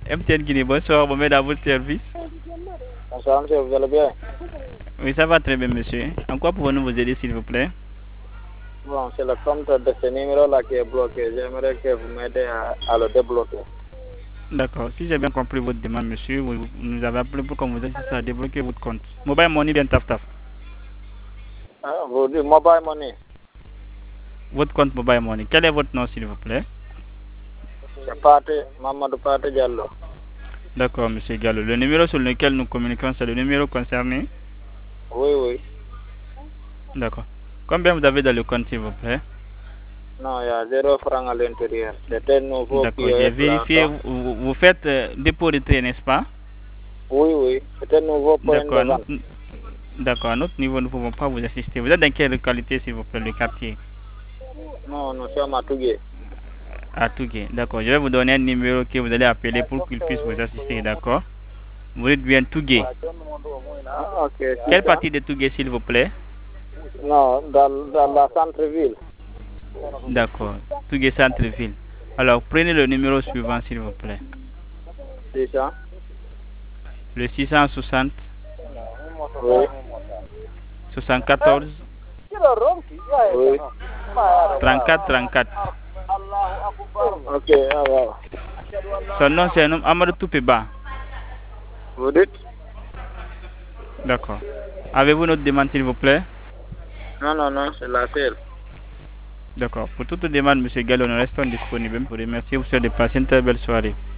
MTN Guinée, bonsoir, vous m'aidez à votre service. Bonsoir, monsieur, vous allez bien? Oui, ça va très bien, monsieur. En quoi pouvons-nous vous aider, s'il vous plaît? Bon, c'est le compte de ce numéro-là qui est bloqué. J'aimerais que vous m'aidez à le débloquer. D'accord. Si j'ai bien compris votre demande, monsieur, vous nous avez appelé pour qu'on vous assiste à débloquer votre compte. Mobile Money, bien taf taf. Vous dites Mobile Money. Votre compte Mobile Money. Quel est votre nom, s'il vous plaît? C'est Pate, Mamadou Pate Diallo. D'accord, monsieur Gallo. Le numéro sur lequel nous communiquons, c'est le numéro concerné? Oui, oui. D'accord. Combien vous avez dans le compte, s'il vous plaît? Non, il y a 0 francs à l'intérieur. C'est un nouveau D'accord, j'ai vérifié. Vous faites dépôt-retrait, n'est-ce pas? Oui, oui. C'est un nouveau point de vente. D'accord, à notre niveau, nous ne pouvons pas vous assister. Vous êtes dans quelle localité, s'il vous plaît, le quartier? Non, nous sommes à Tougué. À Tougué, d'accord. Je vais vous donner un numéro que vous allez appeler pour qu'il puisse vous assister, d'accord? Vous êtes bien Tougué. Ok. Quelle partie de Tougué, s'il vous plaît? Non, dans la centre-ville. D'accord, Tougué centre-ville. Alors, prenez le numéro suivant, s'il vous plaît. C'est ça? Le 660 Oui. 74 Oui. 34 34. Ok, alors. Son nom, c'est un homme Amadou Toupeba. Vous dites? D'accord. Avez-vous notre demande, s'il vous plaît? Non, non, non, c'est la seule. D'accord. Pour toute demande, M. Gallo, nous restons disponibles. Pour remercier, vous souhaitez de passer une très belle soirée.